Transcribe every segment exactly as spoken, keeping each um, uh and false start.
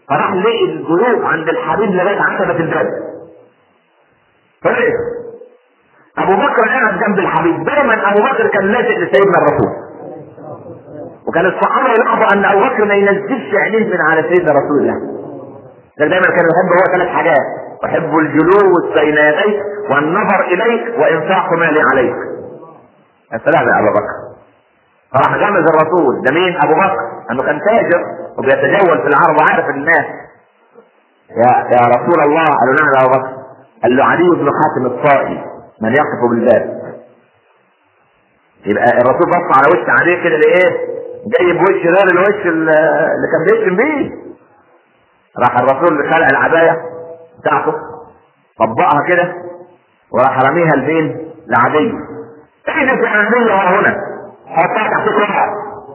فراح لقي الجنود عند الحبيب لغايه عتبه الباب. فرق ابو بكر قاعد جنب الحبيب. دايما ابو بكر كان لازق لسيدنا الرسول، وكان الصحابه يلاحظوا ان ابو بكر ما ينزلش عينيه من على سيدنا رسول الله. دايما كان يحب هو ثلاث حاجات: يحب الجلوس بين يديك، والنظر اليك، وانفاق مالي عليك. السلام يا ابو بكر. فراح جمز الرسول. ده مين؟ ابو بكر، انه كان تاجر وبيتجول في العرب وعارف الناس. يا يا رسول الله. قالوا نعم يا ابو بكر. قال له: علي بن حاتم الطائي من يقف بالباب. يبقى الرسول بص على وش عليه كده لايه؟ جاي بوش غير الوش اللي كان بيشتم بيه. راح الرسول خلع العبايه بتاعته، طبقها كده، وراح رميها لمين؟ لعدي. ايه في عدي هنا؟ حطها تحت كرة.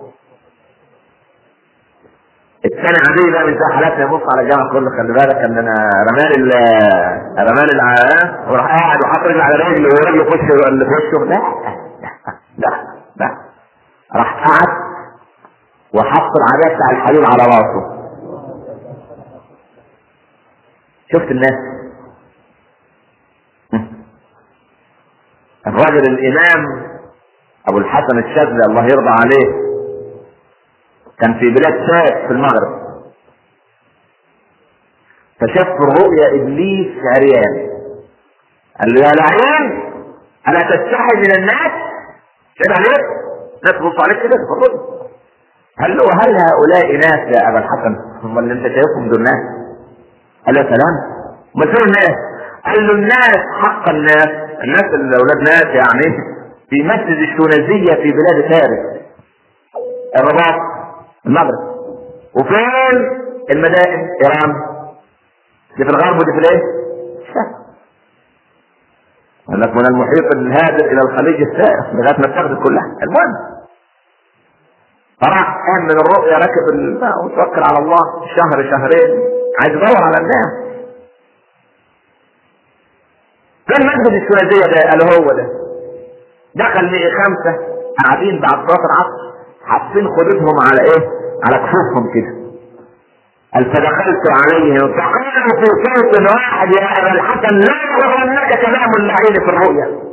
الثاني عدي بقى من ذا حالاتنا يبص على الجامع كله: خلي بالك ان انا رمال رمال العاء، وراح قاعد وحط رجل على رجل ورجله في وشه اللي في وشه. لا لا لا. راح قعد وحط العباية بتاع الحبيب على راسه. شفت الناس؟ الراجل الامام ابو الحسن الشاذلي الله يرضى عليه كان في بلاد فاس في المغرب، فشاف في الرؤيا ابليس عريان. قال له: يا لعين، الا تستحي من الناس؟ شايف عليك ناس تبص عليك كده في الرؤيا. قال له: هل هؤلاء ناس يا ابا الحسن؟ هم اللي انت شايفهم دول ناس؟ قال له: سلام، ما دول الناس. قال له: الناس حق الناس، الناس اللي اولاد ناس يعني في مسجد الشونازية في بلاد فارس، الرباط، المغرب. وفين المدائن؟ ايران، دي في الغرب ودي في الايه؟ قال لك: من المحيط الهادئ الى الخليج السائر لغايه ما تاخد كلها. المهم فراح قام من الرؤيا ركب الماء وتوكل على الله شهر شهرين عايز يدور على الناس. كان مسجد الشونازية ده قالوا هو ده. دخل لقي خمسة قاعدين بعد صلاة العصر حاطين خدودهم على ايه؟ على كفوفهم كده. قال: فدخلت عليهم فقالوا في صوت واحد: يا ابا الحسن، لا يغرنك كلام اللعين في الرؤيا.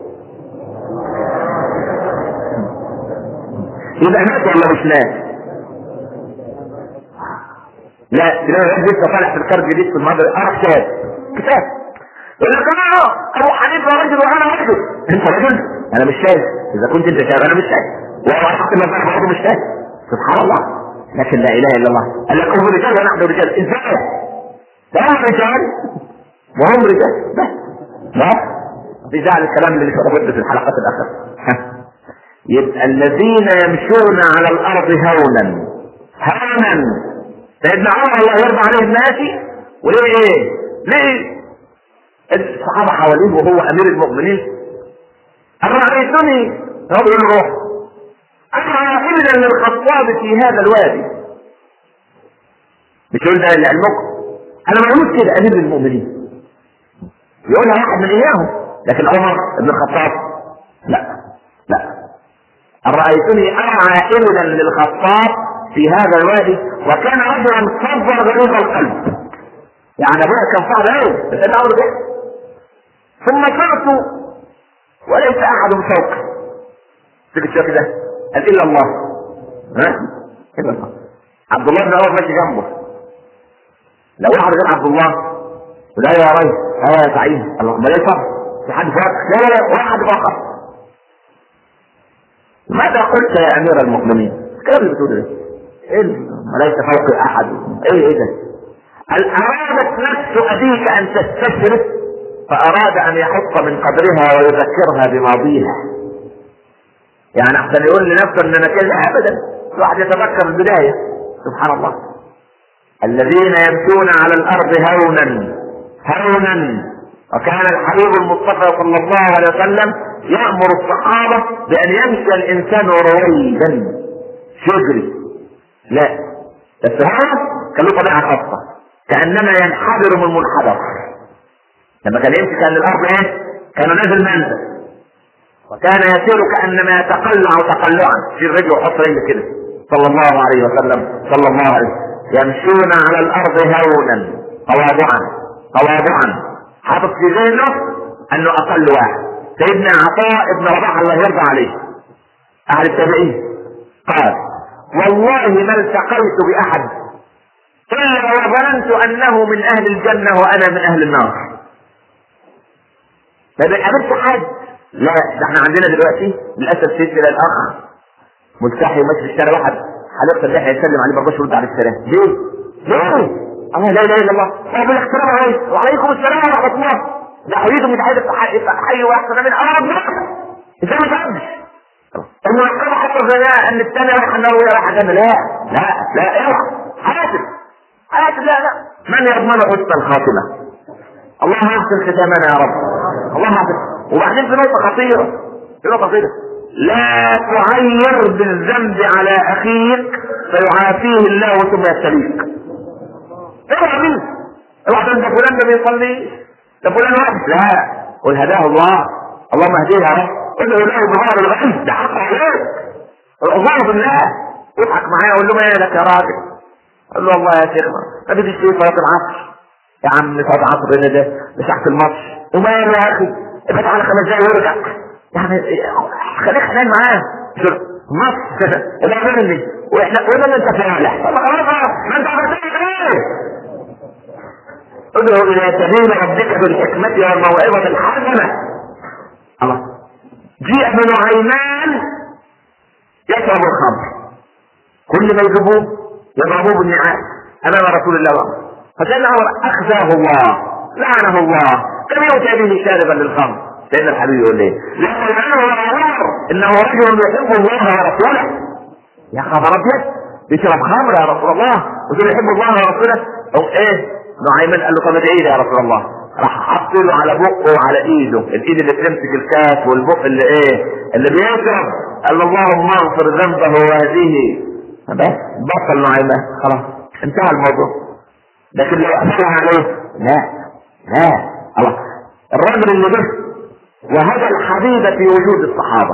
يبقى ناس ولا مش ناس؟ لا، تلاقي لسه طالع في الكارت جديد في المدرسة قرا كتاب كتاب يقول لك: اه ابو حنيفه رجل وانا رجل. انت رجل؟ انا مش شايف. اذا كنت انت شايف انا مش شايف، وانا حتى ما برضه مش شايف. سبحان الله. لكن لا اله الا الله. قال لك: هم رجال ونحن رجال. ازاي؟ ده هم رجال وهم رجال بس. لا في زعل الكلام اللي شربته في الحلقات الاخيره. يبقى الذين يمشون على الارض هونا هونا. سيدنا عمر الله يرضى عليه الناسي، وليه ايه؟ ليه الصحابه حواليه وهو امير المؤمنين؟ أرأيتني هو بيقول له: روح. أنا ابنا للخطاب في هذا الوادي. مش يقول ده لعلمكم انا معلومات كده امير المؤمنين، يقولها واحد من اياهم. لكن عمر بن الخطاب لا لا. أرأيتني أرعى إبلا للخطاب في هذا الوادي، وكان رجلا صبر غليظ القلب. يعني ابويا كان صعب قوي بس انا اقول ده. ثم صرت وليس احد فوق. تيجي تشوف كده قال: الا الله. ها؟ الا الله. عبد الله بن عمر ماشي جنبه، لو واحد غير عبد الله ولا يا ريس اه يا سعيد الله ما يصبر في حد فوق. لا لا لا واحد فقط. ماذا قلت يا امير المؤمنين؟ الكلام اللي بتقوله ده ايه؟ ما ليس فوق احد. ايه ايه ده؟ هل ارادت نفس ابيك ان تستشرف فاراد ان يحط من قدرها ويذكرها بماضيها؟ يعني احسن يقول لنفسه ان انا كده ابدا. الواحد يتذكر البدايه. سبحان الله. الذين يمشون على الارض هونا هونا. وكان الحبيب المصطفى صلى الله عليه وسلم يأمر الصحابة بأن يمشي الإنسان رويدا شجري. لا بس هذا كان له طبيعة خاصة، كأنما ينحدر من منحدر. لما كان يمشي كان الأرض إيه؟ كان نازل منزل، وكان يسير كأنما يتقلع تقلعا في الرجل وحط رجل كده صلى الله عليه وسلم صلى الله عليه وسلم. يمشون على الارض هونا تواضعا تواضعا، حاطط في ذهنه انه اقل واحد. سيدنا عطاء ابن رباح الله يرضى عليه اهل التابعين قال: والله ما التقيت باحد الا وظننت انه من اهل الجنه وانا من اهل النار. ما قابلت حد، لا ده احنا عندنا دلوقتي للاسف سيدنا الاخ ملتحي وماشي في الشارع، واحد حلقه اللحيه يسلم عليه برضه يرد عليه السلام. ليه؟ ليه؟ الله لا اله الا الله. طب الاحترام عليكم وعليكم السلام ورحمه الله. ده حبيبي متحدث حي واحسن من ارض نفسه. ازاي ما تعملش؟ انه يحكم حتى زي ان الثاني راح النار ولا راح الجنه. لا لا لا اوعى حاسب حاسب. لا لا من يضمن حسن الخاتمه؟ اللهم احسن ختامنا يا رب. اللهم احسن. وبعدين في نقطه خطيره، في نقطه خطيره، لا تعير بالذنب على اخيك فيعافيه الله ثم يبتليك. اوعى مين؟ اوعى تقول ده فلان ده بيصلي، ده فلان واحد. لا، قل هداه الله، اللهم اهديه يا رب. قل له له بظهر الغيب، ده حق عليك. الظهر بالله. يضحك معايا اقول له ايه لك يا راجل؟ قال له والله يا شيخنا ما بديش في صلاه العصر. يا عم صلاه العصر هنا ده مش تحت الماتش. وماله يا اخي؟ ابعد على خمس دقايق وارجع. يعني خليك حنين معاه. مصر ابقى مني واحنا قلنا انت فاعل. طب خلاص ما انت عملت ايه؟ ادعو الى سبيل ربك بالحكمه والموعظه الحسنه. الله. جيء ابن نعيمان يشرب الخمر، كل ما يجيبوه يضربوه بالنعال امام رسول الله، فسيدنا عمر اخزاه الله لعنه الله كم يؤتى به شاربا للخمر. سيدنا الحبيب يقول ليه؟ لانه انه رجل يحب الله ورسوله. يا خبر ابيض، بيشرب خمر يا رسول الله ويقول يحب الله ورسوله. او ايه؟ نعيمان قال له طب ادعي لي يا رسول الله. راح حط له على بقه وعلى ايده، الايد اللي تمسك الكاس والبق اللي ايه اللي بيشرب. قال له اللهم اغفر ذنبه وهذه. بس بطل نعيمان، خلاص انتهى الموضوع. لكن لو اثرها عليه لا لا. الله. الرجل اللي جه وهذا الحبيب في وجود الصحابه،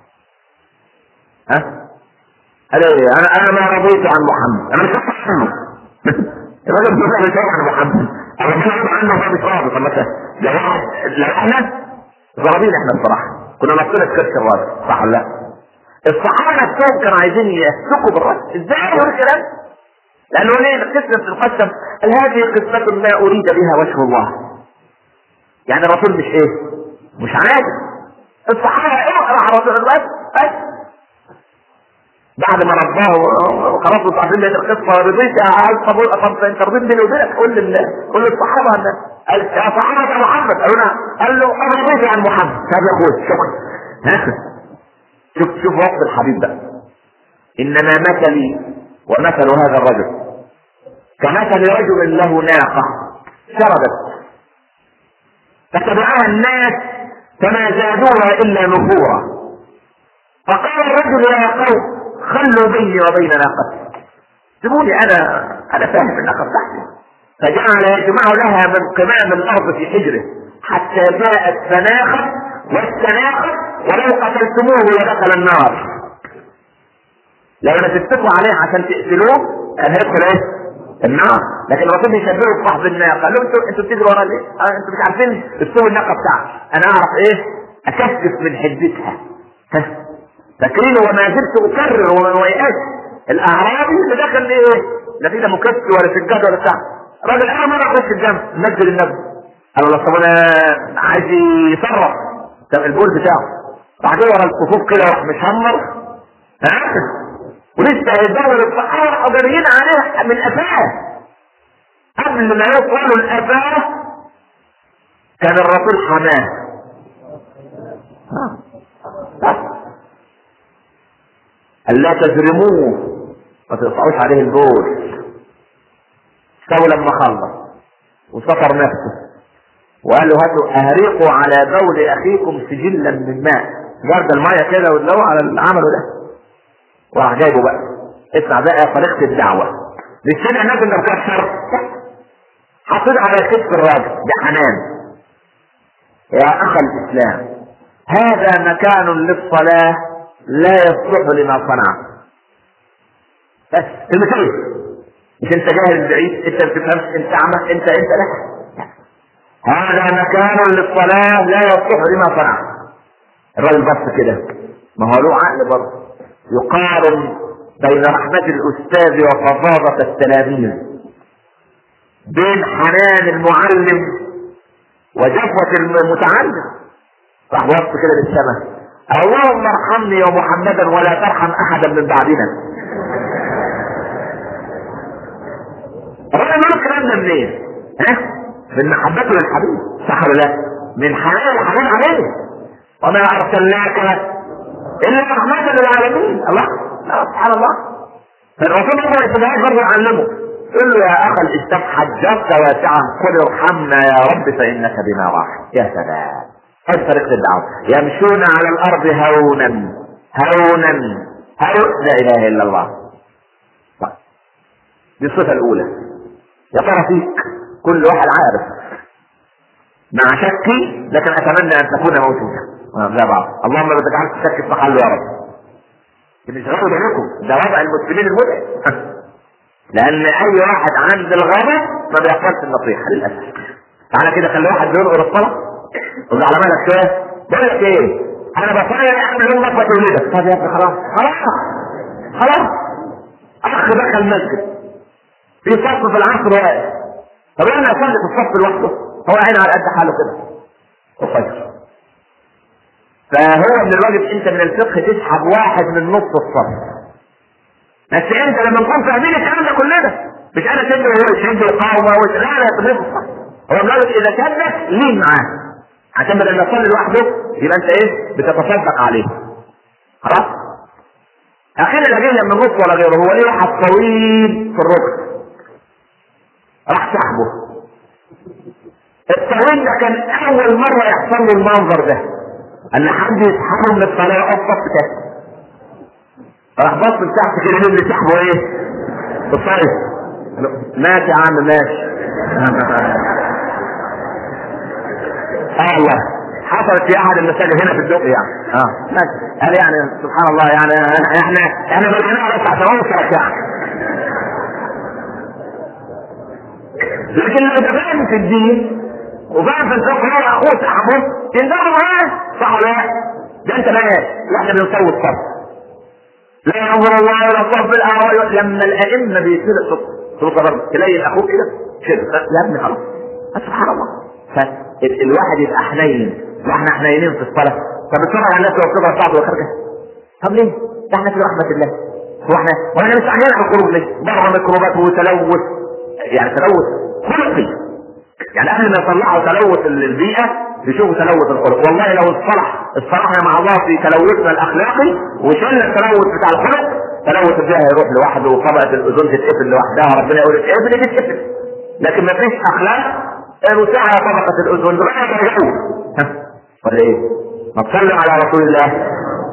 ها قال ايه؟ انا انا ما رضيت عن محمد، انا مش راضي عنه. الراجل بيقول مش راضي عن محمد، انا مش راضي عنه وهو مش راضي. طب مثلا لو لو احنا ضربين احنا الصراحه كنا نقتل الكرش الراجل، صح ولا لا؟ الصحابه نفسهم كانوا عايزين يسلكوا بالراس. ازاي يقول الكلام؟ لانه ليه قسمه القسم؟ قال هذه قسمه ما اريد بها وجه الله. يعني الرسول مش ايه؟ مش عادي. الصحابه ايه راح الرسول بس بس بعد ما رباه وخلاص انتوا عارفين القصه. رضيت طب انت رضيت بيني وبينك؟ قول لله قول للصحابه ان قال يا صحابه محمد. قالوا له قال له انا رضيت عن محمد. طب يا اخوي شكرا. شوف شوف وصف الحبيب بقى. انما مثلي ومثل هذا الرجل كمثل رجل له ناقه شربت فتبعها الناس فما زادوها الا نفورا. فقال الرجل يا قوم خلوا بيني وبين ناقتي، سيبوني انا انا فاهم الناقه بتاعتي. فجعل يجمع لها من قمام الارض في حجره حتى جاءت فناخت واستناخت ولو قتلتموه لدخل النار. لو انا تتفقوا عليه عشان تقتلوه كان هيدخل ايه؟ النار. لكن الرسول بيشبهه بصاحب الناقه. قال له انتوا انتوا بتجروا ورا ليه؟ آه انتوا مش عارفين اسلوب الناقه بتاعتي. انا اعرف ايه؟ اكشف من حدتها. فاكرين وما زلت اكرر وما يأس. الاعرابي اللي دخل ايه؟ لا في لا مكتب ولا سجاد ولا بتاع. راجل انا مره اخش الجنب نزل النبي. قال له طب انا عايز يصرف طب البول بتاعه. بعدين ورا الصفوف كده راح مشمر ها ولسه هيدور الصحابه وجاريين عليه من قفاه. قبل ما يوصلوا القفاه كان الرسول حماه. قال لا تجرموه ما تقطعوش عليه البول. سوى لما خلص وسطر نفسه وقال له هاتوا اهريقوا على بول اخيكم سجلا من ماء. جرد الميه كده واللو على اللي عمله ده وراح جايبه بقى. اسمع بقى طريقه الدعوه. مش سمع الناس اللي مكسر حطيت على كتف الراجل بحنان. يا اخ الاسلام هذا مكان للصلاه لا يصلح لما صنع. بس المثال مش انت جاهل بعيد، انت ما بتفهمش، انت اعمى، انت انت لا. هذا مكان للصلاة لا يصلح لما صنع. الراجل بص كده، ما هو له عقل برضه، يقارن بين رحمة الأستاذ وفظاظة التلاميذ، بين حنان المعلم وجفوة المتعلم. راح بص كده للسماء، اللهم ارحمني ومحمدا ولا ترحم أحدا من بعدنا. الراجل له الكلام ده منين؟ ها؟ من محبته للحبيب، صح ولا لا؟ من حنان الحنان عليه. وما ارسلناك الا رحمة للعالمين. الله، لا سبحان الله. فالرسول الله يتبعه برضه يعلمه، يقول له يا اخا الاسلام حجرت واسعا قل ارحمنا يا رب فانك بنا راحم. يا سلام، هذه طريقة الدعوة. يمشون على الارض هونا هونا هونا، لا اله الا الله. طيب. دي الصفة الاولى. يا ترى فيك كل واحد عارف مع شكي، لكن اتمنى ان تكون موجودا زي بعض. اللهم لا تجعلش الشك في محله يا رب. مش غضب عليكم، ده وضع المسلمين المتعب. لان اي واحد عند الغضب ما بيقبلش النصيحه للاسف. تعالى كده خلي واحد بينقر الصلاه، قول على مالك شويه، بقول لك ايه، انا بصلي يا عم يوم نصبك ولدك. طب يا ابني خلاص خلاص خلاص. اخ دخل المسجد في صف في العصر واقف، طب انا اصلي في الصف لوحده، هو عين على قد حاله كده وفجر. فهو من الواجب انت من الفقه تسحب واحد من نص الصف. بس انت لما نكون فاهمين الكلام ده كلنا، مش انا شد وهو يشد وقاومه وش... لا لا تبقى الصف. هو من الواجب اذا شدك لين معاه، عشان بدل ما يصلي لوحده يبقى انت ايه بتتصدق عليه. خلاص. اخيرا لا جاي من النص ولا غيره، هو ايه واحد طويل في الركن، راح سحبه. الطويل ده كان اول مره يحصل له المنظر ده، ان حد يسحبه من الصلاه يقف صف تحت. راح بص لتحت كده، مين اللي سحبه ايه؟ الصلاه. ماشي يا عم ماشي. اه والله حصلت في احد المساجد هنا في الدق يعني. اه ماشي. قال يعني سبحان الله، يعني احنا احنا بدنا على تحت راسك يعني. لكن لو فاهم في الدين وفاهم في الفقه هو اخوه صاحبه ينضرب معاه، صح ولا لا؟ ده انت مالك؟ لا احنا بنسوي الصف. لا ينظر الله الى الصف بالاهواء. لما الائمه بيصير صوت صوت برضه تلاقي الاخوه كده كده، يا ابني خلاص سبحان الله. فالواحد يبقى حنين، واحنا حنينين في الصلاه. طب بتفرج على الناس وبتضرب بعض وخارجه، طب ليه؟ ده احنا في رحمه الله. هو احنا واحنا مش عايزين على الخروج ليه؟ بره ميكروبات وتلوث، يعني تلوث خلقي. يعني قبل ما يطلعوا تلوث البيئة يشوفوا تلوث الخلق. والله لو اصطلح اصطلحنا مع الله في تلوثنا الاخلاقي وشلنا التلوث بتاع الخلق، تلوث البيئة هيروح لوحده وطبقة الاوزون تتقفل لوحدها، ربنا يقول اتقفل تتقفل. لكن ما فيش اخلاق وسعها طبقة الاوزون ربنا يتجاوز. ولا ايه؟ ما تصلي على رسول الله.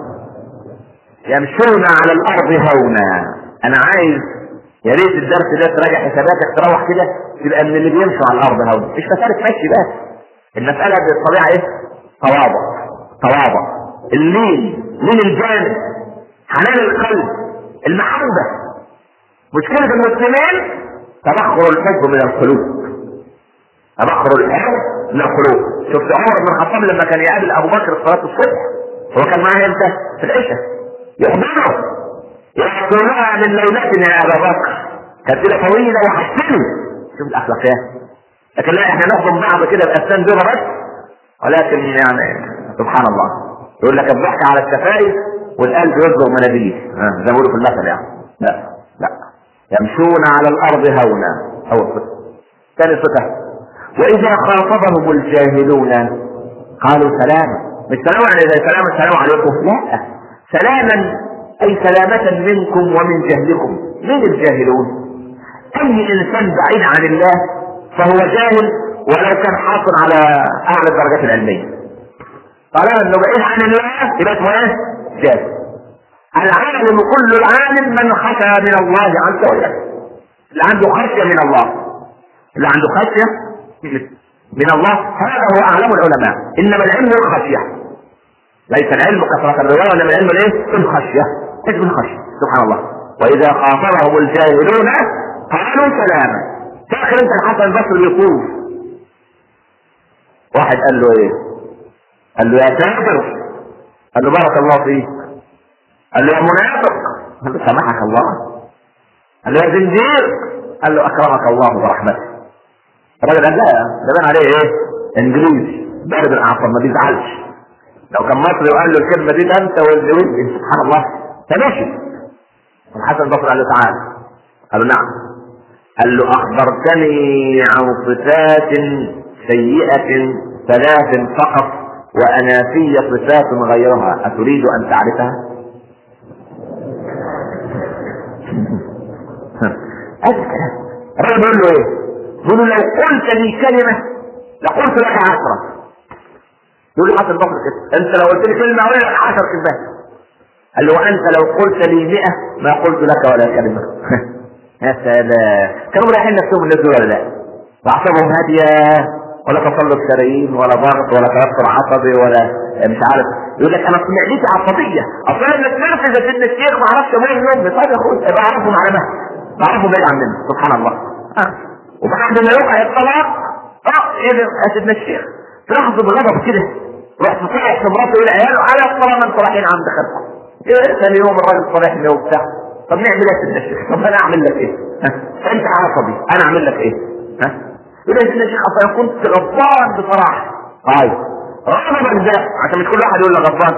يمشون على الارض هونا. انا عايز يا ريت الدرس ده تراجع حساباتك، تروح كده تبقى من اللي بيمشوا على الارض هون. مش مساله مشي بس، المساله بالطبيعه ايه؟ تواضع تواضع، اللين، لين الجانب، حنان القلب، المحبه. مشكله المسلمين تبخر الحب من القلوب، تبخر الحب من القلوب. شفت عمر بن الخطاب لما كان يقابل ابو بكر صلاه الصبح، هو كان معاه امتى؟ في العشاء. يحضره يحضرها من ليلتنا يا ابا بكر، كانت ليله طويله وحسنوا. شوف الاخلاقيات. لكن لا احنا نخدم بعض كده باسنان دول بس، ولكن يعني سبحان الله يقول لك الضحك على الشفايف والقلب يصدر مناديل، زي ما بيقولوا في المثل يعني. لا لا، يمشون على الارض هونا. اول صفه. ثاني صفه، واذا خاطبهم الجاهلون قالوا سلاما. مش سلام يعني زي سلام السلام عليكم، لا، سلاما اي سلامة منكم ومن جهلكم. من الجاهلون؟ اي انسان بعيد عن الله فهو جاهل ولو كان حاصل على اعلى الدرجات العلمية. طالما انه بعيد عن الله يبقى اسمه ايه؟ جاهل. العالم كل العالم من خشى من الله عز وجل، اللي عنده خشية من الله، اللي عنده خشية من الله هذا هو اعلم العلماء. انما العلم الخشية، ليس العلم كثرة الرواية، ولا العلم الايه؟ الخشية. اسم الخشية سبحان الله. واذا خاطبهم الجاهلون قالوا سلاما. فاكر انت الحسن البصري يقول واحد قال له ايه؟ قال له يا كافر، قال له بارك الله فيك، قال له يا منافق، قال له سامحك الله، قال له يا زنديق، قال له اكرمك الله برحمته. الراجل قال لا، ده بان عليه ايه؟ انجليزي بارد الاعصاب ما بيزعلش. لو كان مصري وقال له الكلمه دي ده انت واللي ولد سبحان الله فماشي. الحسن البصري قال له تعالى، قال له نعم، قال له اخبرتني عن صفات سيئة ثلاث فقط وانا في صفات غيرها، اتريد ان تعرفها؟ هذا الكلام الراجل بيقول له ايه؟ بيقول له لو قلت لي كلمة لقلت لك عشرة. يقول له حسن البصري كده، انت لو قلت لي كلمة اقول لك عشر كلمات. قال له وانت لو قلت لي مئة ما قلت لك ولا كلمة. يا سلام، كانوا رايحين نفسهم الناس دول ولا لا؟ واعصابهم هادية ولا تصلب شرايين ولا ضغط ولا توتر عصبي ولا مش عارف. يقول لك انا معدتي عصبية، اصلا انك تنرفز يا سيدنا الشيخ ما اعرفش ابويا النوم. طيب يا اخويا ابقى اعرفهم على مهل، بعرفهم بعيد عننا سبحان الله. اه وبعد ما يوقع الطلاق اه ايه يا سيدنا الشيخ تلاحظوا بغضب كده رحت صحيح في مراته الى عياله على الطلاق انتوا رايحين عند خالكم. ايه ثاني يوم الراجل صالحني وبتاع. طب نعمل ايه يا سيدنا الشيخ؟ طب انا اعمل لك ايه؟ ها؟ انت عصبي انا اعمل لك ايه؟ ها؟ يقول لي يا سيدنا الشيخ اصلا كنت غضبان بصراحه. طيب غضبك ده عشان مش كل واحد يقول لك غضبان.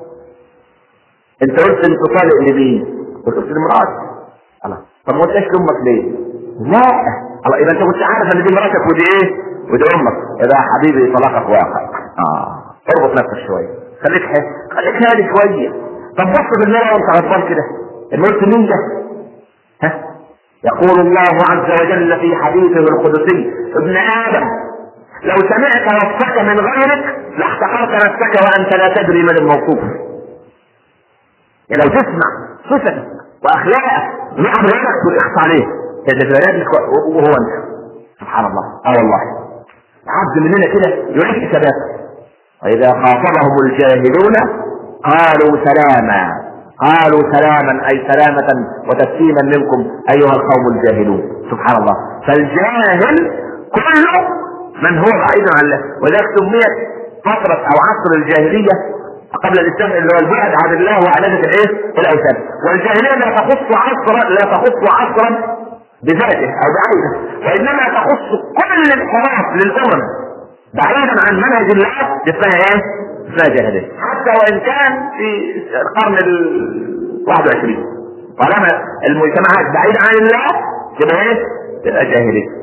انت قلت انت طالق لمين؟ قلت لمراتي. الله، طب ما قلتش لامك ليه؟ لا الله، يبقى انت كنت عارف ان دي مراتك ودي ايه؟ ودي امك. يبقى يا حبيبي طلاقك واقع. اه اربط نفسك شويه، خليك حس، خليك هادي شويه. طب بص بالمرة وانت غضبان كده، قلت مين ده؟ ها؟ يقول الله عز وجل في حديثه القدسي ابن ادم لو سمعت نفسك من غيرك لاحتقرت نفسك وانت لا تدري من الموصوف. يعني لو تسمع صفتك واخلاقك نعم غيرك تقص عليه تتجاهلك وهو انت. سبحان الله. اه والله عبد مننا كده يعيش ثباته. واذا خاطبهم الجاهلون قالوا سلاما، قالوا سلاما اي سلامة وتسليما منكم ايها القوم الجاهلون. سبحان الله. فالجاهل كله من هو بعيد عن الله، وذلك سميت فترة او عصر الجاهلية قبل الاسلام اللي هو البعد عن الله وعبادة الايه؟ الاوثان. والجاهلية لا تخص عصرا لا تخص عصرا بذاته او بعينه، وانما تخص كل انحراف للامم بعيدا عن منهج الله اسمها ايه؟ اسمها جاهلية. حتى وان كان في القرن الواحد وعشرين طالما المجتمعات بعيدة عن الله تبقى ايه؟ تبقى جاهلية.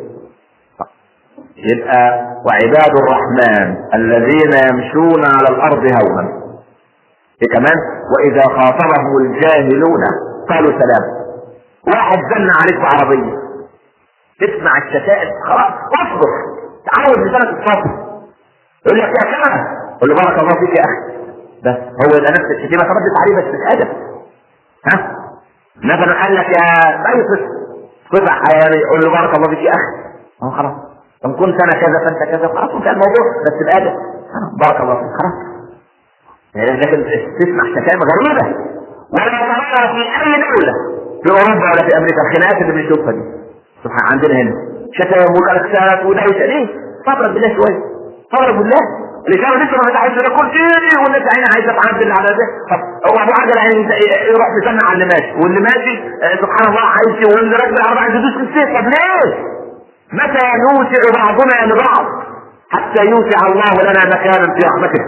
يبقى وعباد الرحمن الذين يمشون على الارض هونا. إيه كمان؟ واذا خاطبهم الجاهلون قالوا سلام. واحد زن عليك بعربية تسمع الشتائم خلاص اصبر تعود لسنة الصبر. يقول لك يا كلام قل له بارك الله فيك يا اخي، بس هو يبقى نفس الشتيمة تردت عليه بس بالادب. ها مثلا قال لك يا بيصف صبح حياني قل له بارك الله فيك يا اخي. اه خلاص ان كنت انا كذا فانت كذا خلاص انتهى الموضوع بس بادب. بارك الله فيك خلاص. لكن تسمع شتائم غريبة ولا تراها في اي دولة في اوروبا ولا في امريكا. الخناقات اللي بنشوفها دي سبحان عندنا هنا شتائم وكاركترات ودوشه. ليه؟ صبر بالله شويه، صبر بالله. اللي كانوا لسه ما فتحوش ده كل شيء والناس عينها عايزه تعدل على ده. طب هو ابو عجل عايز يروح يسمع على اللي ماشي واللي ماشي سبحان الله عايز واللي راكب العربيه عايز يدوس في السيف. طب ليه؟ متى يوسع بعضنا لبعض حتى يوسع الله لنا مكانا في رحمته.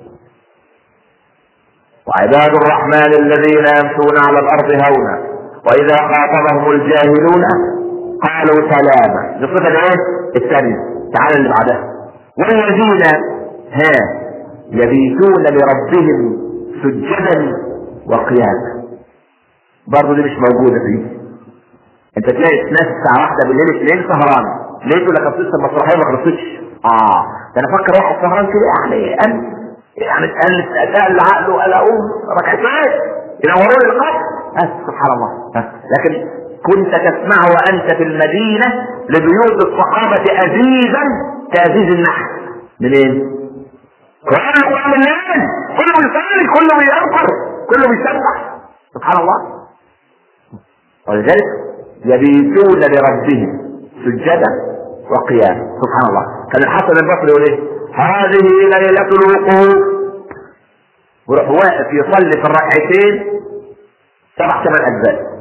وعباد الرحمن الذين يمشون على الارض هونا واذا خاطبهم الجاهلون قالوا سلاما. دي الصفه الايه؟ الثانيه. تعالى اللي بعدها. والذين ها يبيتون لربهم سجدا وقياما. برضه دي مش موجوده فيه. انت تلاقي ناس الساعه واحدة بالليل اثنين سهران ليه؟ يقول لك اصل المسرحيه ما خلصتش. اه ده انا فكر واحد سهران كده يعني ان يعني تقلت اداء لعقله قال اقوم ركعتين ينوروا لي القبر. سبحان الله. ها. لكن كنت تسمع وانت في المدينه لبيوت الصحابه ازيزا كازيز النحل. منين؟ كله قام الليل كله بيصلي كله بيذكر كله بيسبح. سبحان الله. ولذلك يبيتون لربهم سجدا وقياما. سبحان الله. كان الحسن البصري يقول ايه؟ هذه ليلة الوقوف، ويروح واقف يصلي في الركعتين سبع ثمان اجزاء.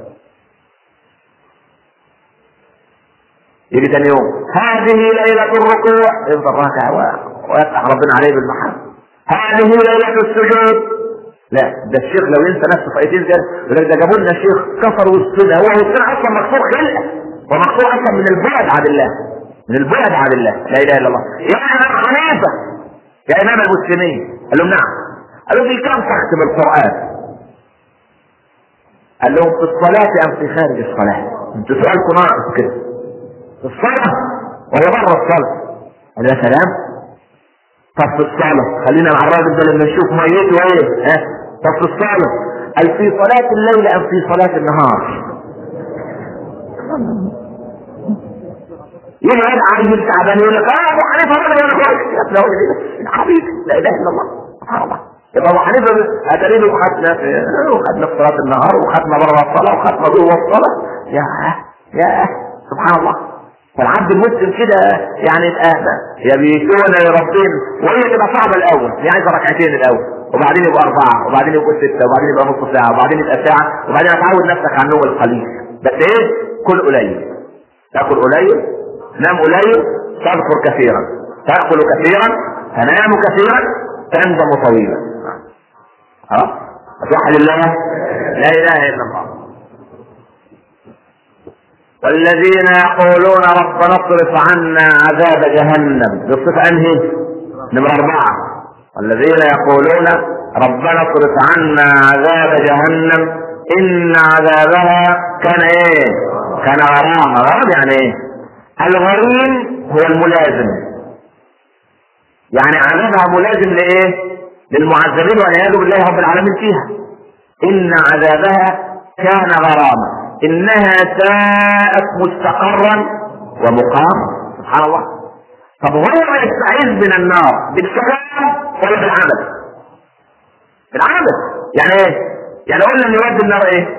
يجي ثاني يوم هذه ليلة الركوع، يفضل راكع ويفتح ربنا عليه بالمحامد. هذه ليلة السجود. لا ده الشيخ لو ينسى نفسه في ايتين كده يقول لك ده جابوا لنا شيخ كفر وسطنا، هو وسطنا اصلا مكسور خلقه، ومكسور اصلا من البعد عن الله، من البعد عن الله. لا اله الا الله. يا امام حنيفه يا امام المسلمين، قال لهم نعم. قال لهم في كم تختم القران؟ قال لهم في الصلاه ام في خارج الصلاه؟ انتوا سؤالكم ناقص كده. في الصلاه ولا بره الصلاه؟ قال يا سلام. طب في الصلاه خلينا مع الراجل ده لما نشوف ميته ايه. ها طب في الصلاه قال في صلاه الليل ام في صلاه النهار؟ يجي هذا عايز تعبان يقول لك اه ابو حنيفه راجل وانا كويس. يا ابن اولي حبيبي لا اله الا الله سبحان الله. يبقى ابو حنيفه اتريد وخدنا في وخدنا في صلاه النهار وخدنا بره الصلاه وخدنا جوه الصلاه. يا يا سبحان الله. فالعبد المسلم كده يعني يبقى يبيتون لربهم، وهي تبقى صعبه الاول، يعني عايزه ركعتين الاول، وبعدين يبقى اربعه، وبعدين يبقى سته، وبعدين يبقى نص ساعه، وبعدين يبقى ساعه، وبعدين هتعود نفسك على النوم القليل. بس ايه؟ كل قليل، تاكل قليل، تنام قليل، تذكر كثيرا، تاكل كثيرا، تنام كثيرا، تندم طويلا. ها؟ توحد الله لا اله الا الله. والذين يقولون ربنا اصرف عنا عذاب جهنم، بالصفة انهي؟ نمرة اربعة. والذين يقولون ربنا اصرف عنا عذاب جهنم ان عذابها كان ايه؟ كان غرامة. غرام يعني ايه؟ الغريم هو الملازم، يعني عذابها ملازم لايه؟ للمعذبين والعياذ بالله رب العالمين فيها. ان عذابها كان غرامة انها ساءت مستقرا ومقام. سبحان الله. طب هو يستعيذ من النار بالكلام ولا بالعمل؟ بالعمل. يعني ايه؟ يعني قلنا ان يودي النار ايه؟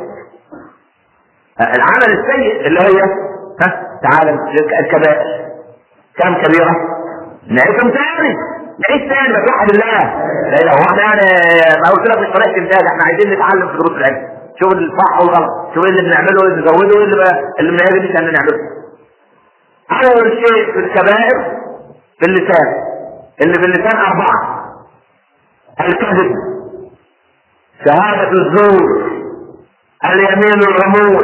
العمل السيء اللي هي ها تعالى الكبائر. كم كبيرة؟ نعيشهم تاني، نعيش تاني بس وحد الله. لا لا هو احنا يعني ما قلت لك مش طريقة امتاز، احنا عايزين نتعلم في دروس العلم، شوف الصح والغلط، شوف اللي بنعمله واللي بنزوده واللي اللي بنعمله مش احنا نعمله. اول شيء في الكبائر في اللسان، اللي في اللسان اربعة: الكذب، شهادة الزور، اليمين الغموس.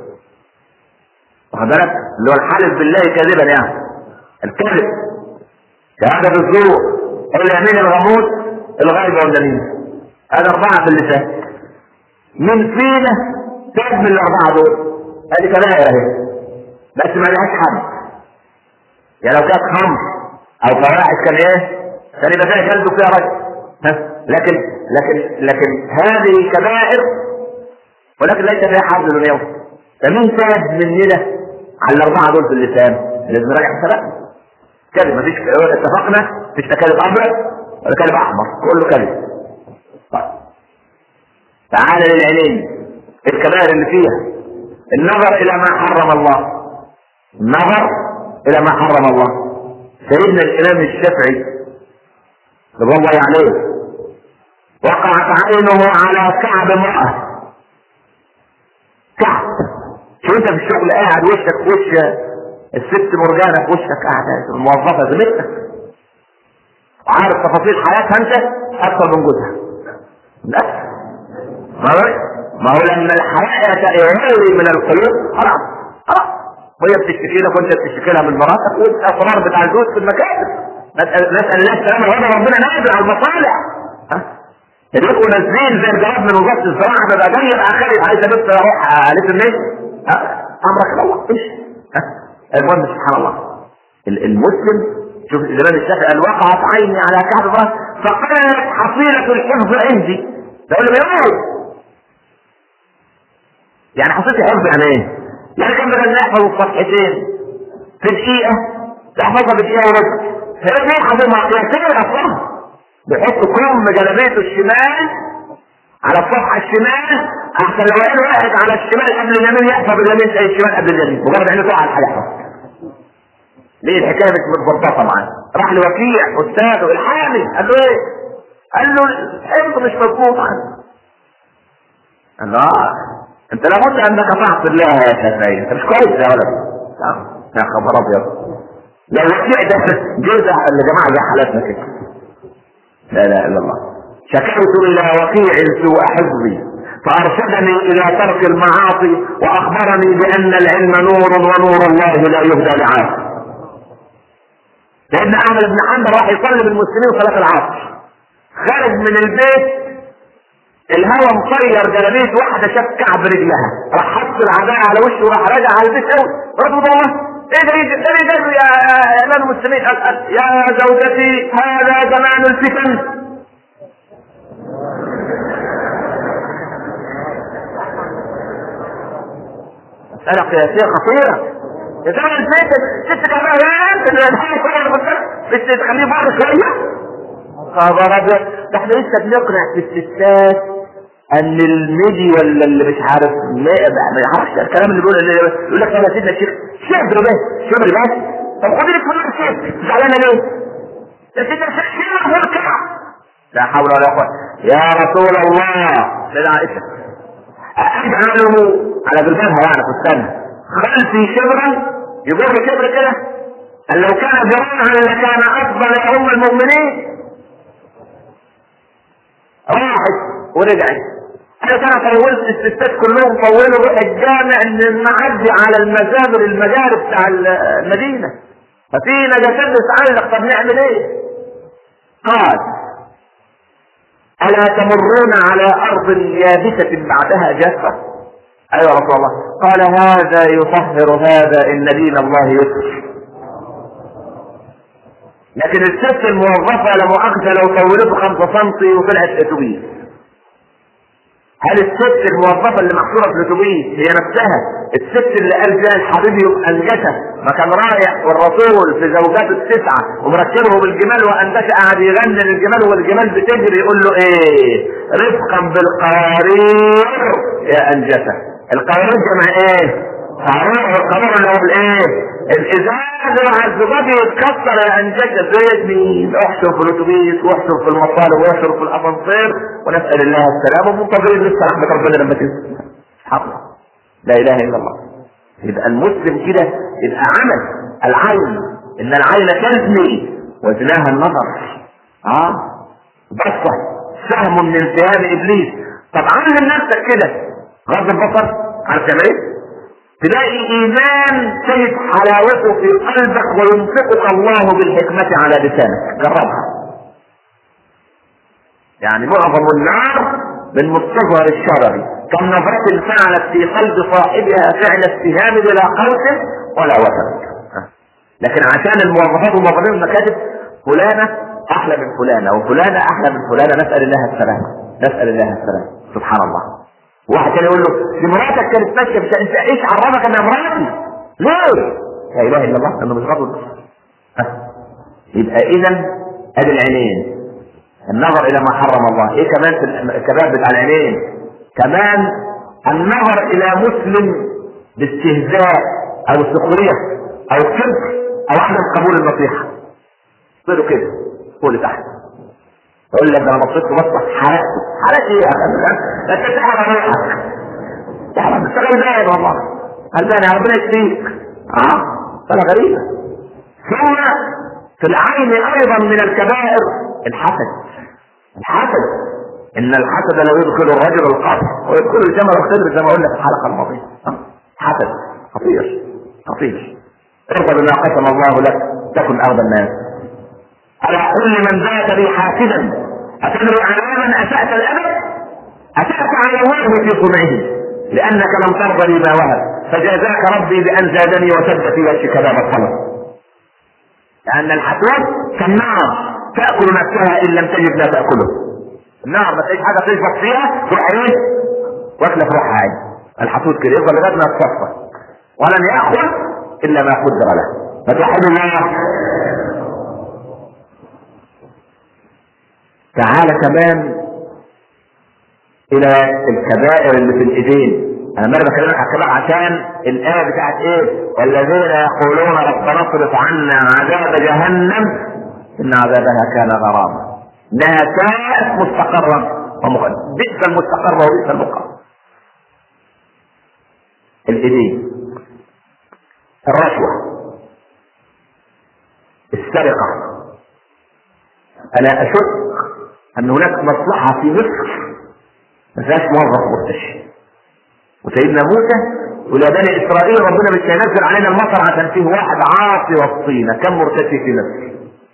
واخد بالك؟ اللي هو الحلف بالله كاذبا، يعني الكذب، شهادة الزور، اليمين الغموس، الغيبة والنميمة. هذا أربعة في اللسان. من فينا تاب من الأربعة دول؟ هذه كبائر اهي، بس ما لهاش حد. يعني لو كانت خمر أو فواحش كان إيه؟ كان يبقى فيها جلد وفيها رجل. لكن لكن لكن هذه كبائر ولكن ليس فيها حظ دنيوي. فمين تاب مننا على الأربعة دول في اللسان؟ لازم نراجع حساباتنا. كذب، مفيش، اتفقنا مفيش كذب أبيض ولا كذب أحمر، كله كذب. طيب تعال للعينين، الكبائر اللي فيها النظر إلى ما حرم الله، النظر إلى ما حرم الله. سيدنا الإمام الشافعي رضي الله عليه وقعت عينه على كعب امرأة. كعب، شو انت في الشغل قاعد وشك في وش الست مرجانة، في وشك قاعدة الموظفة زميلتك وعارف تفاصيل حياتها انت اكثر من جوزها. لا ما هو ما هو لما الحياة يغلي من القلوب خلاص خلاص، وهي بتشتكي لك وانت بتشتكي لها من مراتك، والاسرار بتاع الزوج في المكاتب. نسأل نسأل الله السلامة والعافية، ربنا نازل على المصالح. ها يبقوا نازلين زي الجواب من وزارة الزراعة، ببقى جاي يبقى خالد عايز بس اروح الف الناس امرك الله امشي. المهم سبحان الله المسلم، شوف الامام الشافعي قال وقعت عيني على كعب امرأة فقالت حصيلة الحفظ عندي. ده اللي بيقول يعني حصيلة الحفظ يعني ايه؟ يعني كان بدل نحفظ الصفحتين في دقيقة تحفظها بدقيقة وربع. فالاثنين حفظوا مع قياسين الاصلا، بيحطوا كم جلبيته الشمال على الصفحه الشمال احسن لو قال واحد على الشمال قبل اليمين يحفظ اليمين زي الشمال قبل اليمين، مجرد انه تقع على الحلقه. ليه الحكايه مش متظبطه معاه؟ راح لوكيع استاذه الحامي قال له ايه؟ قال له الحفظ مش مظبوط عنه. قال له اه انت لابد انك تعصي الله يا شافعي، انت مش كويس يا ولد. يا خبر ابيض، لو وكيع ده جزء اللي جماعه زي حالاتنا كده. لا اله الا الله. شكوت الى وكيع سوء حفظي فارشدني الى ترك المعاصي واخبرني بان العلم نور ونور الله لا يهدى لعاصي. لان احمد بن حنبل راح يصلي بالمسلمين صلاه العصر، خارج من البيت الهوى مطير جلابيه واحده شاف كعب رجلها، راح حط العباءه على وشه وراح راجع على البيت قوي. رجل الله ايه ده ايه ده ايه ده يا امام المسلمين؟ يا زوجتي هذا زمان الفتن. مسألة قياسية خطيرة. يا زمان الفتن ست كمان مش تخليه بره شوية. خبر ابيض، ده احنا لسه بنقنع في الستات ان الميدي ولا اللي مش عارف ما يعرفش الكلام اللي بيقول اللي يقول لك يا سيدنا الشيخ شبر بس شبر بس. طب خدي لك فلوس الشيخ زعلانه ليه؟ يا سيدنا الشيخ شبر مركع. لا حول ولا قوه. يا رسول الله سيدنا عائشه اجعله على جلبابها يعني فستانها خلفي شبرا يقول لي شبر كده قال لو كان ذراعا لكان افضل يا ام المؤمنين. راحت ورجعت. انا كان طولت الستات كلهم طولوا روح الجامع ان نعدي على المجابر المجاري بتاع المدينه ففي نجاسات بتعلق. طب نعمل ايه؟ قال الا تمرون على ارض يابسه بعدها جافه؟ ايوه رسول الله. قال هذا يطهر هذا ان دين الله يسر. لكن الست الموظفه لا مؤاخذه لو طولته خمسة سنتي وطلعت اتوبيس، هل الست الموظفه اللي محصوره في الاتوبيس هي نفسها الست اللي قال فيها الحبيب يبقى انجشه ما كان رايح والرسول في زوجاته التسعه ومركبه بالجمال وانجشه قاعد يغني للجمال والجمال بتجري يقول له ايه؟ رفقا بالقوارير يا انجشه. القوارير جمع ايه؟ قارور. والقارور اللي هو الايه؟ الازاز مع الزجاج يتكسر يا انجشه. زي مين؟ احشر في الاتوبيس واحشر في المطار واحشر في الاسانسير ونسال الله السلامه ومنتظرين لسه رحمه ربنا لما تنزل. حق لا اله الا الله. يبقى المسلم كده يبقى عمل العين ان العين تزني وزناها النظر. اه بصه سهم من التهام ابليس. طب علم نفسك كده غض البصر عارف تعمل ايه؟ تلاقي ايمان تجد حلاوته في قلبك وينفقك الله بالحكمة على لسانك. جربها. يعني معظم النار من مستظهر الشرري كم نظرة فعلت في قلب صاحبها فعل اتهام بلا قوس ولا وثن. لكن عشان الموظفات والموظفين المكاتب فلانة احلى من فلانة وفلانة احلى من فلانة نسأل الله السلامة نسأل الله السلامة. سبحان الله. واحد كان يقول له دي مراتك كانت ماشيه بس انت ايش عرفك انها مراتي؟ ليه؟ لا اله الا الله انه مش غضب. يبقى اذا ادي العينين النظر الى ما حرم الله. ايه كمان في الكباب بتاع العينين؟ كمان النظر الى مسلم باستهزاء او سخريه او كبر او عدم قبول النصيحه. تصيروا كده فوق لتحت يقول لك انا بصيت بصه حرقت حرقت ايه يا اخي؟ انت تحرق روحك تحرق تشتغل باين والله قال يا ربنا يكفيك. اه صلاة غريبة. ثم في العين ايضا من الكبائر الحسد. الحسد ان الحسد لا يدخل الرجل القبر ويدخل الجمل الخضر زي ما قلنا في الحلقة الماضية. حسد خطير خطير. ارضى بما قسم الله لك تكن اغنى الناس. على كل من ذات لي حاسدا أتدري على من أسأت الأبد؟ أسأت على الله في صنعه لأنك لم ترضى لي ما وهب فجازاك ربي بأن زادني وسد في وجهك باب الطلب. لأن الحسود كالنار تأكل نفسها إن لم تجد لا تأكله. النار ما تلاقيش حاجة تشبط فيها تروح عين واكلة في روحها عين. الحسود كده يفضل لغاية ما يتصفى ولن يأخذ إلا ما قدر له. فتوحد الله. تعالى كمان الى الكبائر اللي في الايدين. انا مرة بكلمك على الكبائر عشان الايه بتاعت ايه؟ والذين يقولون ربنا اصرف عنا عذاب جهنم ان عذابها كان غراما انها كانت مستقرا ومقيما. بئس المستقر وبئس المقام. الايدين، الرشوة، السرقة. انا اشك ان هناك مصلحة في مصر ما فيهاش موظف مرتشي. وسيدنا موسى ولا بني اسرائيل ربنا مش هينزل علينا المطر عشان فيه واحد عاصي وسطينا. كم مرتشي في مصر؟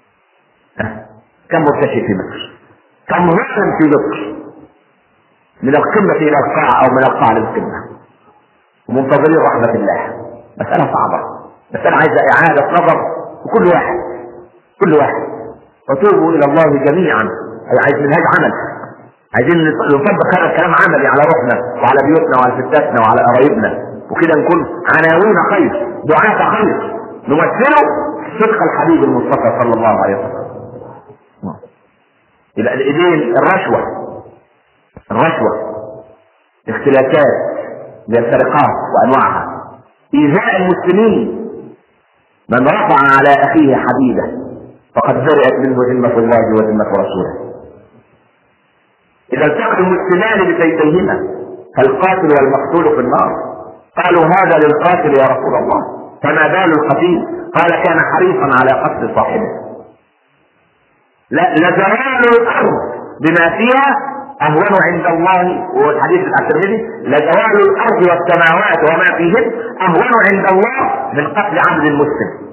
كم مرتشي في مصر؟ كم ظلم في مصر من القمة الى القاع او من القاع للقمة ومنتظرين رحمة الله. مسألة صعبة، مسألة عايزة اعادة نظر وكل واحد كل واحد وتوبوا الى الله جميعا. عايز منهاج عمل، عايزين نطبق هذا الكلام عملي على روحنا وعلى بيوتنا وعلى ستاتنا وعلى قرايبنا وكده نكون عناوين خير، دعاة خير، نمثله صدق الحبيب المصطفى صلى الله عليه وسلم. يبقى الايدين، الرشوة الرشوة اختلافات للسرقات وانواعها، ايذاء المسلمين، من رفع على اخيه حديده فقد برئت منه ذمة الله وذمة رسوله. اذا التقى المسلمان بسيفيهما فالقاتل والمقتول في النار. قالوا هذا للقاتل يا رسول الله فما بال القتيل؟ قال كان حريصا على قتل صاحبه. لا لزوال الارض بما فيها اهون عند الله، والحديث بتاع الترمذي لزوال الارض والسماوات وما فيهن اهون عند الله من قتل عبد المسلم.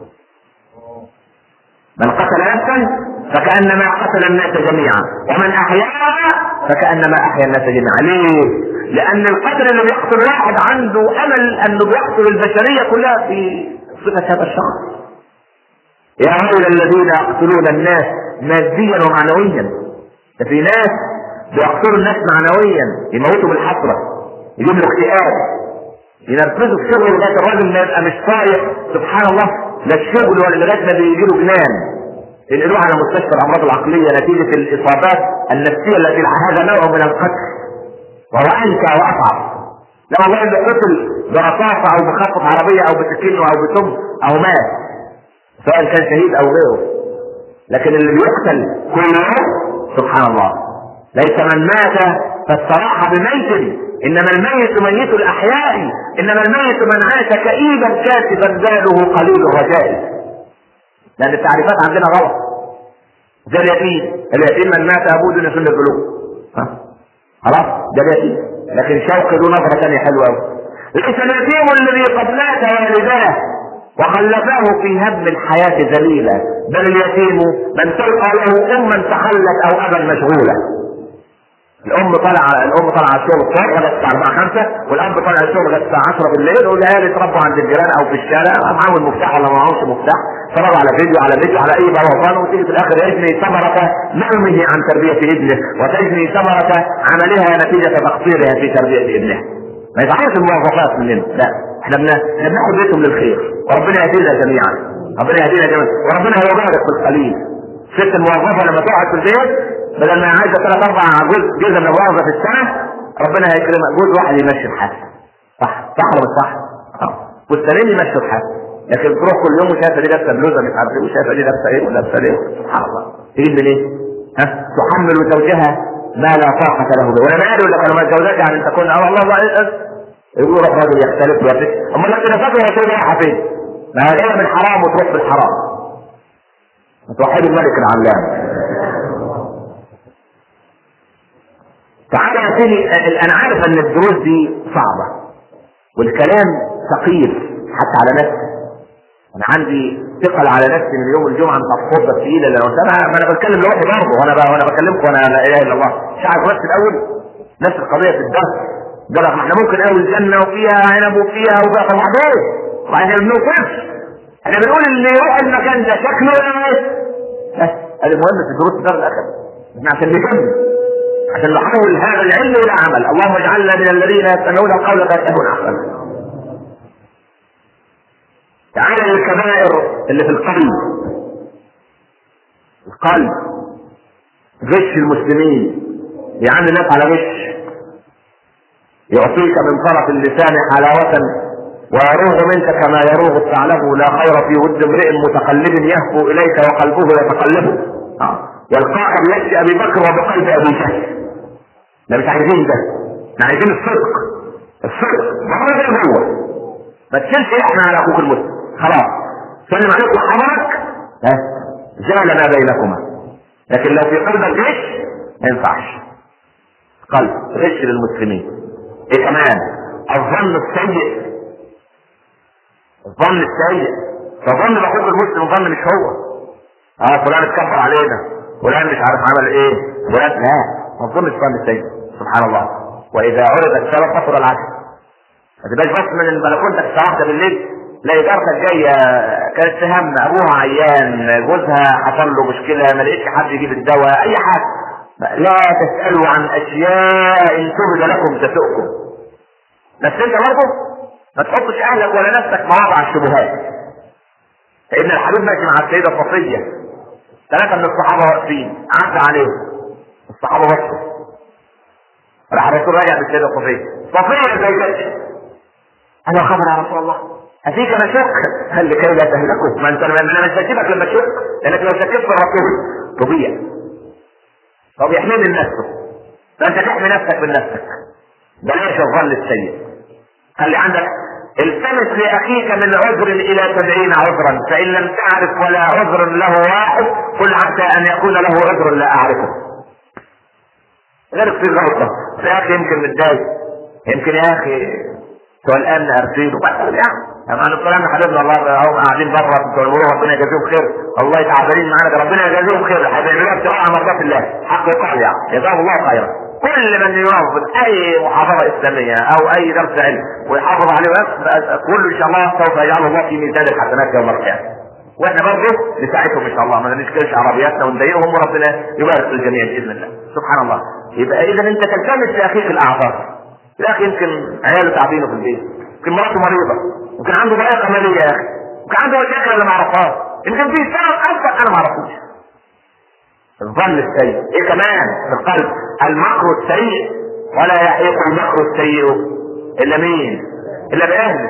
من قتل نفسا فكأنما قتل الناس جميعا ومن احياها فكأنما احيا الناس جميعا. ليه؟ لان القتل اللي بيقتل واحد عنده امل انه بيقتل البشرية كلها في صفة هذا الشخص. يا هؤلاء الذين يقتلون الناس ماديا ومعنويا. في ناس بيقتلوا الناس معنويا، يموتوا بالحسرة، يجيب له اكتئاب، ينرفزوا في شغله لغايه الراجل ما يبقى مش طايق. سبحان الله، لا الشغل ولا لغايه ما بيجي له جنان، ينقلوه على مستشفى الامراض العقليه نتيجه الاصابات النفسيه التي هذا نوع من القتل وهو انكى واصعب. لا والله اللي قتل برصاصه او بخطف عربيه او بسكينه او بسم او مات، سواء كان شهيد او غيره. لكن اللي بيقتل كل يوم سبحان الله ليس من مات فاستراح بميت، انما الميت ميت الاحياء، انما الميت من عاش كئيبا كاتبا باله قليل الرجاء. لان التعريفات عندنا غلط. زي اليتيم، اليتيم من مات ابوه دون سن البلوغ، خلاص ده اليتيم. لكن شوقي له نظره ثانيه حلوه قوي. ليس اليتيم الذي قد مات والداه وخلفاه في هم الحياه ذليلا، بل اليتيم من تلقى له اما تخلت او ابا مشغوله. الام طالعه الام طالعه الشغل الصبح لغايه الساعه أربعة خمسة، والاب طالع الشغل لغايه الساعه عشرة بالليل، والعيال يتربوا عند الجيران او في الشارع معاهم المفتاح ولا معاهمش مفتاح، فرجوا على فيديو على فيديو على اي بوظان، وتيجي في الاخر يجني ثمره نومه عن تربيه ابنه وتجني ثمره عملها نتيجه تقصيرها في تربيه ابنها. ما يتعرفش الموظفات مننا، لا احنا بناخد بيتهم للخير، وربنا يهدينا جميعا، ربنا يهدينا جميعا، وربنا هيبارك في القليل. ست الموظفه لما تقعد في البيت بدل ما عايزه ثلاث اربع جزء جزء من الوظيفه في السنه، ربنا هيكرمها جزء واحد يمشي الحال. صح صح ولا مش صح؟ اه والسنين يمشي الحال. لكن تروح كل يوم وشايفه دي لابسه بلوزه مش عارف ايه، وشايفه دي لابسه ايه ولابسه ايه، سبحان الله. تجيب من ايه؟ ها؟ تحمل زوجها ما لا طاقه له به. وانا ما ادري ولا كانوا متجوزات يعني ان تكون اه والله الله يقول الراجل يختلف ويفك. اما لكن فاكر يا سيدي رايحه فين؟ ما هي من حرام وتروح بالحرام. توحد الملك العلام. تعالى يا سيدي، انا عارف ان الدروس دي صعبة والكلام ثقيل حتى على نفسي. انا عندي ثقل على نفسي من يوم الجمعة من الخطبة الثقيلة اللي انا ما انا بتكلم لوحدي برضه، وانا وانا بكلمكم وانا لا اله الا الله. شعر نفسي الاول نفس القضية في الدرس. ده احنا ممكن قوي الجنة وفيها عنب وفيها وبقى وبعدين وبعدين ما بنوقفش. احنا بنقول اللي يروح المكان ده شكله ايه؟ بس هذا المهم في دروس الدرس الاخر. احنا عشان نكمل، عشان نحول هذا العلم الى عمل. اللهم اجعلنا من الذين يستمعون القول فيتبعون احسنه. تعالى للكبائر اللي في القلب. القلب غش المسلمين، يعني الناس على غش، يعطيك من طرف اللسان حلاوة ويروغ منك كما يروغ الثعلب، لا خير في ود امرئ متقلب يهفو اليك وقلبه يتقلب. آه. يلقاك بيد ابي بكر وبقلب ابي جهل. ده مش عايزين ده، احنا عايزين الصدق. الصدق ما ده هو، ما تشيلش احنا على اخوك المسلم خلاص سلم عليك وحضرك ها زال ما بينكما. لكن لو في قلبك غش ما ينفعش. قلب غش للمسلمين. ايه كمان؟ الظن السيء. الظن السيء، فظن باخوك المسلم ظن مش هو. اه فلان اتكبر علينا، فلان مش عارف عمل ايه، فلان لا، ما تظنش ظن السيء. سبحان الله. واذا عرض السبب فصل العكس. ما تبقاش بس من بلكونتك الساعه واحدة بالليل تلاقي جارتك جايه كانت تهم ابوها عيان، جوزها حصل له مشكله، ما لقيتش حد يجيب الدواء، اي حاجه. لا تسالوا عن اشياء ان تبد لكم تسؤكم. بس انت برضه ما تحطش اهلك ولا نفسك مواضع الشبهات. فان الحبيب ماشي مع السيده صفيه، ثلاثه من الصحابه واقفين عدى عليهم، الصحابه بصوا، راح الرسول راجع بالسيده صفيه، صفيه زي كده انا خبر يا رسول الله افيك مشق؟ قال لكي لا تهلكوا. ما انت انا مش هسيبك لما تشق، لانك لو شكيت في الرسول تضيع. طب يحمي من نفسه، فانت تحمي نفسك من نفسك. بلاش الظن السيء. خلي عندك التمس لاخيك من عذر الى سبعين عذرا، فان لم تعرف ولا عذر له واحد قل عسى ان يكون له عذر لا اعرفه. غيرك في غلطه يا اخي، يمكن متضايق، يمكن يا اخي سؤال الان ارسله بس يعني اما ان الكلام حبيبنا الله هم قاعدين بره بتوع المروءه ربنا يجازيهم خير، والله تعبانين معانا ده ربنا يجازيهم خير، هيعملوها ابتغاء مرضات الله حق يقال يعني جزاهم الله خيرا. كل من ينظم اي محاضره اسلاميه او اي درس علم ويحافظ عليه بس كله ان شاء الله سوف يجعله الله في ميزان الحسنات يوم القيامه. واحنا برضه نساعدهم ان شاء الله، ما نشكلش عربياتنا ونضايقهم وربنا يبارك في الجميع باذن الله. سبحان الله. يبقى اذا انت تلتمس لاخيك الاعذار. يا اخي يمكن عياله تعبينه في البيت، يمكن مراته مريضه، يمكن عنده ضائقه ماليه يا اخي، يمكن عنده مشاكل انا ما اعرفهاش، يمكن في سبب اصلا انا ما اعرفوش. الظن السيء. ايه كمان في القلب؟ المكر السيء. ولا يحيق المكر السيء الا مين؟ الا باهله.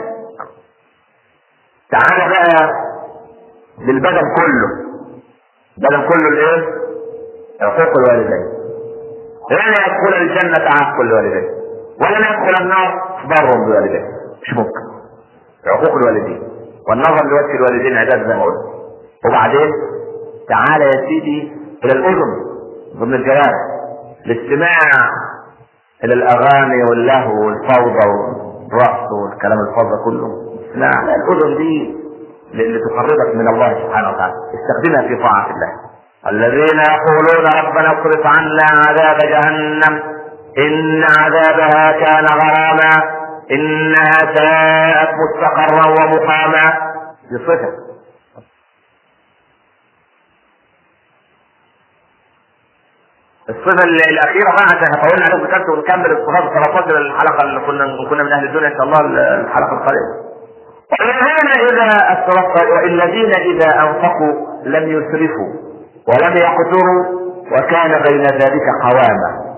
تعال بقى للبدن كله. البدن كله الايه؟ عقوق الوالدين. لن يدخل الجنه عاق الوالدين، ولن يدخل النار بر بوالديه. مش ممكن. عقوق الوالدين والنظر لوجه الوالدين عباده زي ما قلت. وبعدين تعالى يا سيدي الى الاذن ضمن الجوارح، الاستماع الى الاغاني واللهو والفوضى والرقص والكلام الفاضي كله. لا الاذن دي اللي تقربك من الله سبحانه وتعالى، استخدمها في طاعه الله. الذين يقولون ربنا اصرف عنا عذاب جهنم ان عذابها كان غراما انها ساءت مستقرا ومقاما. بصفه الصفه الاخيره بقى عشان هطولنا عليكم بكرت ونكمل الصفات ثلاثة الحلقه اللي كنا كنا من اهل الدنيا ان شاء الله الحلقه القادمه. والذين اذا اسرفوا والذين اذا انفقوا لم يسرفوا ولم يقتروا وكان بين ذلك قواما.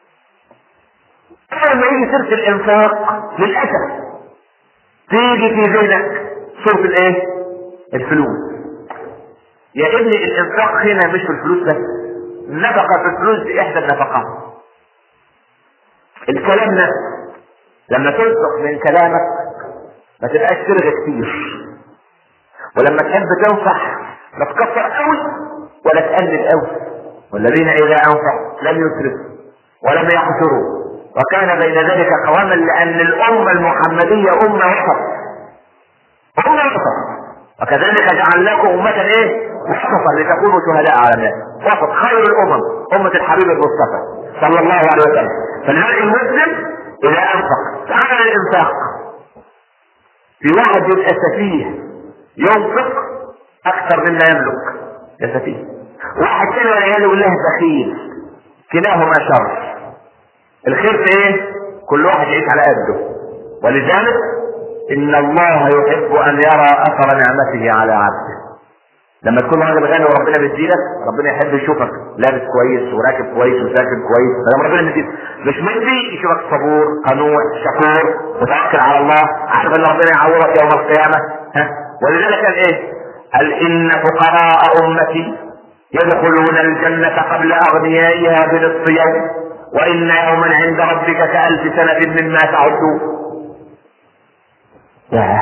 لما يجي سيره الانفاق للاسف تيجي في ذهنك صوره الايه؟ الفلوس. يا ابني الانفاق هنا مش في الفلوس بس، النفقه في الفلوس دي احدى النفقات. الكلام ده لما تنفق من كلامك ما تبقاش ترغي كتير، ولما تحب تنصح ما تكفر قوي ولا تقلل قوي. والذين اذا انفقوا لم يسرفوا ولم يقتروا وكان بين ذلك قواما، لان الامه المحمديه امه وسط، امه وسط. وكذلك جعلناكم امه ايه؟ وسطا لتكونوا شهداء على الناس. وسط خير الامم امه الحبيب المصطفى صلى الله عليه وسلم. فلذلك المسلم اذا انفق تعالى الانفاق. في واحد يبقى سفيه ينفق اكثر مما يملك، يا سفيه. واحد كده عياله يقول له بخيل، كلاهما شر. الخير في ايه؟ كل واحد يعيش على قده. ولذلك ان الله يحب ان يرى اثر نعمته على عبده. لما تكون راجل غني وربنا بيديلك، ربنا يحب يشوفك لابس كويس وراكب كويس وساكن كويس، فلما ربنا بيديلك مش مدي يشوفك صبور قنوع شكور متوكل على الله، عارف ان ربنا يعوضك يوم القيامه. ها ولذلك قال ايه؟ قال ان فقراء امتي يدخلون الجنه قبل اغنيائها بنصف يوم، وان يوما عند ربك كالف سنه مما تعدون. ياه،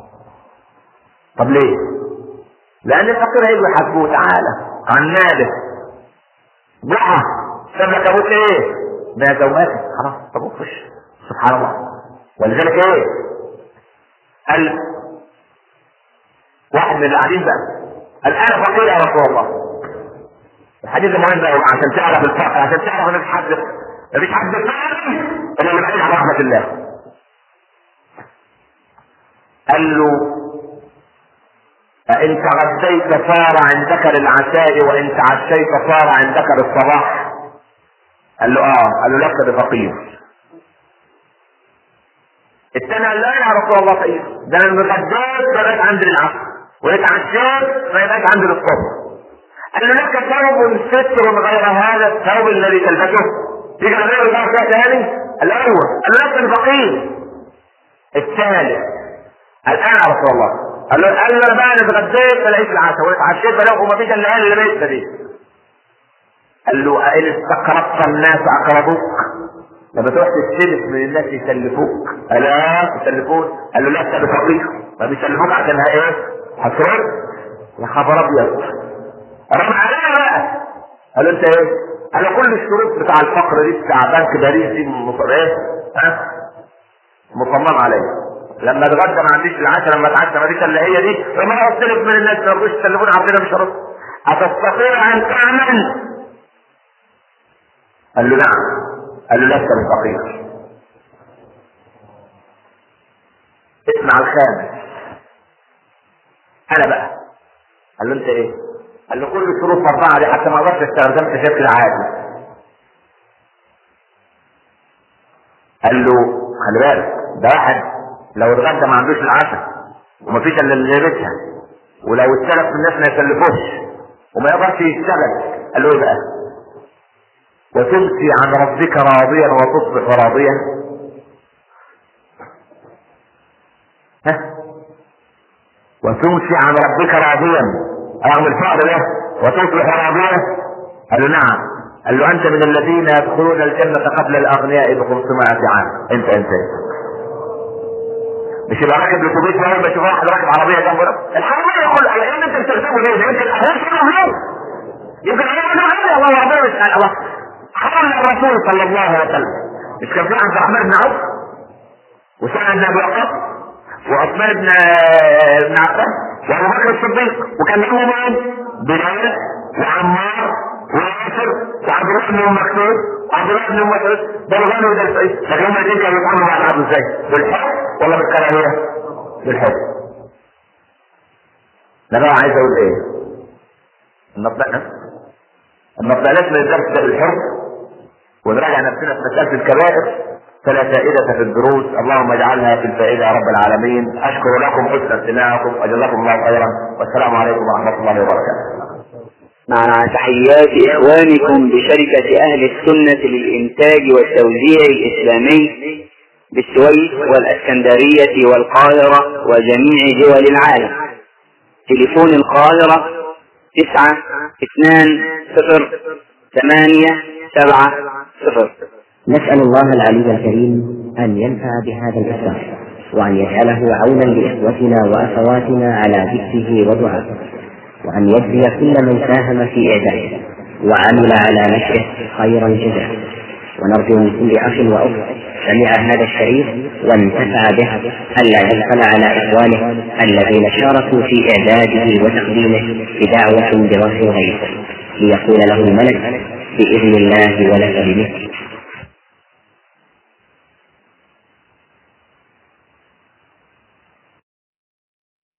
طب ليه؟ لان الفقير هيجي يحاسبوه تعالى عن ماله، ضحى سمك ابوك ايه؟ ده زوجاتك خلاص، طب خش. سبحان الله. ولذلك ايه؟ قال واحد من اللي قاعدين بقى قال انا فقير يا رسول الله. الحديث مهم بقى عشان تعرف الفقر، عشان تعرف ان مفيش حد مفيش حد الا اللي بعيد عن رحمه الله. قال له فإن تغديت صار عندك للعشاء وإن تعشيت صار عندك للصباح. قال له اه. قال له لست بفقير. الثاني قال لا يا رسول الله فقير، ده انا اتغديت فبقيت عندي للعشاء واتعشيت فبقيت عندي للصبح. قال له لك ثوب ستر غير هذا الثوب الذي تلبسه؟ تيجي غير الله فيها ثاني؟ قال له ايوه. قال له لست بفقير. الثالث قال انا يا رسول الله. قال له قال له انا بقى انا اتغديت فلقيت العشاء واتعشيت فلقوا ما فيش الا اللي لقيتها دي. قال له أئن استقرضت الناس اقرضوك؟ لما تروح تستلف من الناس يسلفوك. الا يسلفوك؟ قال له لست بفقير. ما بيسلفوك عشان ايه؟ هترد؟ يا خبر ابيض. رمى عليها بقى. قال له انت ايه؟ قال له كل الشروط بتاع الفقر دي بتاع بنك باريس دي ايه؟ ها؟ مصمم عليها. لما اتغدى ما عنديش العشاء، لما اتعشى ما فيش الا هي دي، لما انا استلف من الناس ما يرضوش يسلفون عبدنا مش هرد. اتستطيع ان تعمل؟ قال له نعم. قال له لست بفقير. اسمع الخامس. انا بقى. قال له انت ايه؟ قال له كل الشروط مرفوعه دي حتى ما اقدرش استخدمت شكل عادي. قال له خلي بالك، ده واحد لو اتغدى ما عندوش العشاء ومفيش الا اللي لبسها، ولو اتسلف من الناس ما يسلفوش وما يقدرش يشتغل. قال له ايه بقى؟ وتمسي عن ربك راضيا وتصبح راضيا. ها؟ وتمسي عن ربك راضيا رغم الفقر ده وتصبح راضيا. قال له نعم. قال له انت من الذين يدخلون الجنه قبل الاغنياء ب خمسمائة عام. انت انت مش يبقى راكب الاتوبيس لما بشوف واحد راكب عربيه جنبه الحراميه كل على ان انت بتركبه ليه؟ يمكن الاحوال كلهم يمكن انا الله ربنا مش قال الله حرم الرسول صلى الله عليه وسلم. مش كان في عبد الرحمن بن عوف وسعد بن ابي وقاص وعثمان بن بن عفان وابو بكر الصديق وكان معهم مين؟ بلال وعمار وياسر وعبد الله بن مكتوب وعبد الله بن مسعود. ده الغني وده الفقير، لكن هم الاثنين كانوا بيتعاملوا مع بعض ازاي؟ بالحب ولا بالكراهيه؟ بالحب. انا بقى عايز اقول ايه؟ النطق النطق لازم الدرس ده بالحب ونراجع نفسنا في مساله الكبائر فلا فائده في الدروس. اللهم اجعلها في الفائده يا رب العالمين. اشكر لكم حسن استماعكم وجزاكم الله خيرا والسلام عليكم ورحمه الله وبركاته. مع تحيات إخوانكم بشركة أهل السنة للإنتاج والتوزيع الإسلامي بالسويس والإسكندرية والقاهرة وجميع دول العالم. تليفون القاهرة تسعة اثنان صفر ثمانية سبعة صفر. نسأل الله العلي الكريم أن ينفع بهذا الإصلاح وأن يجعله عونا لإخوتنا وأخواتنا على ذكره ودعائه، وأن يجزي كل من ساهم في إعداده وعمل على نشره خير الجزاء. ونرجو من كل أخ وأخت سمع هذا الشريف وانتفع به ألا يبخل على إخوانه الذين شاركوا في إعداده وتقديمه بدعوة بوجه غيره ليقول له الملك بإذن الله ولك بمثله.